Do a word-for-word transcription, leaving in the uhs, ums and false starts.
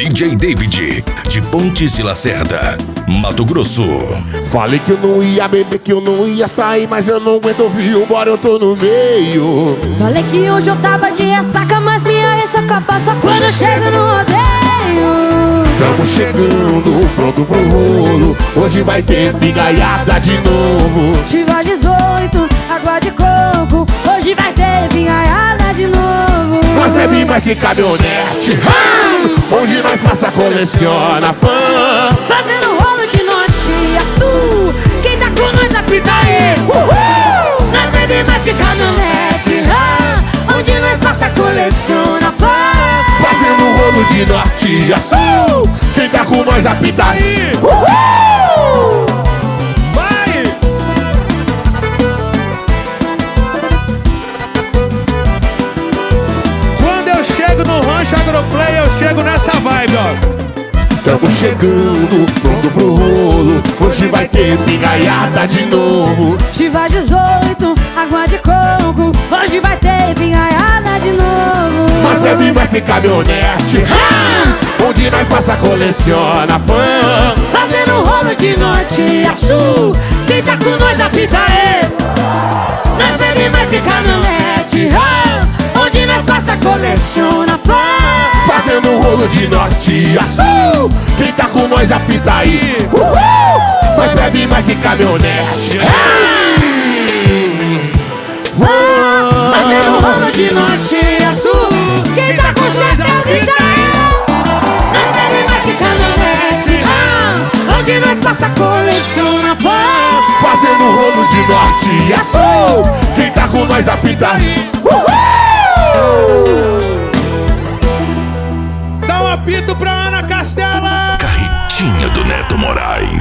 D J David, de Pontes e Lacerda, Mato Grosso. Falei que eu não ia beber, que eu não ia sair, mas eu não aguento ouvir, embora eu tô no meio. Falei que hoje eu tava de ressaca, mas minha ressaca passa quando eu chego no rodeio. Tamo chegando, pronto pro rolo, hoje vai ter pingaiada de novo. Chivas dezoito, água de coco, hoje vai ter pingaiada de novo. Nós bebe mais que caminhonete, hum, onde nós passa coleciona fã. Fazendo rolo de norte a sul, quem tá com nós apita aí. Uhul! Nós bebe mais que caminhonete, hum, onde nós passa coleciona fã. Fazendo rolo de norte a sul, quem tá com nós apita aí. Uhul! Vai! Quando eu chego no Rancho Agroplay, eu chego nessa vibe, ó. Tamo chegando, pronto pro rolo, hoje vai ter pingaiada de novo. Chivas dezoito, água de coco, hoje vai ter pingaiada de novo. Nós bebe mais que caminhonete, hum, onde nós passa coleciona fã. Fazendo rolo de norte a sul, quem tá com nós apita aí. Nós bebe mais que caminhonete, hum, onde nós passa coleciona fã. Fazendo rolo de norte a sul, quem tá com nós apita aí. Uhul! Nós bebe mais que caminhonete, hum, Vá, fazendo rolo de norte a sul, quem tá com chapéu grita eu. Nós bebe mais que caminhonete, ah, onde nós passa coleciona fã. fazendo rolo de norte a sul, quem tá com nós apita aí. Uhul! Dá um apito pra Ana Castela. Carretinha do Neto Moraes.